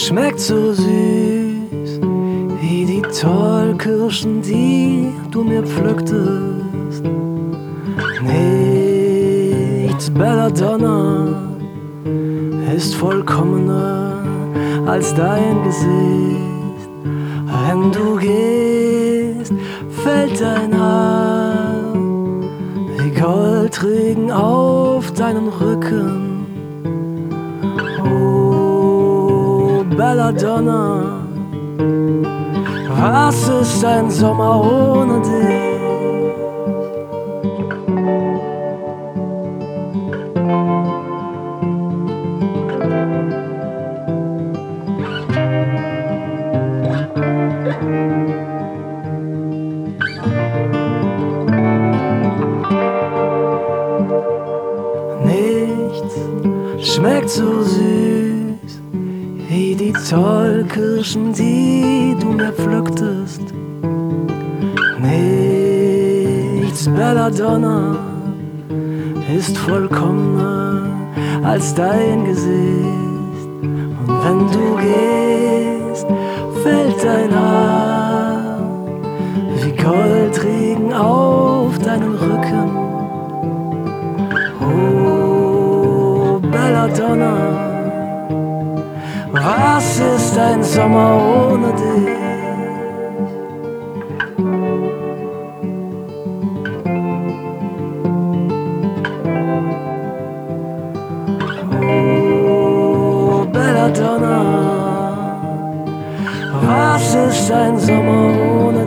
schmeckt so süß wie die Tollkirschen, die du mir pflücktest. Nichts Belladonna ist vollkommener als dein Gesicht. Wenn du gehst, fällt dein Haar wie Goldregen auf deinen Rücken. Oh, Belladonna, was ist ein Sommer ohne dich? Nichts schmeckt so süß wie die Tollkirschen, die du mir pflücktest. Nichts Belladonna ist vollkommener als dein Gesicht. Und wenn du gehst, fällt dein Haar wie Goldregen auf deinen Rücken. Oh, Belladonna, was ist ein Sommer ohne dich? Oh, Belladonna, was ist ein Sommer ohne dich?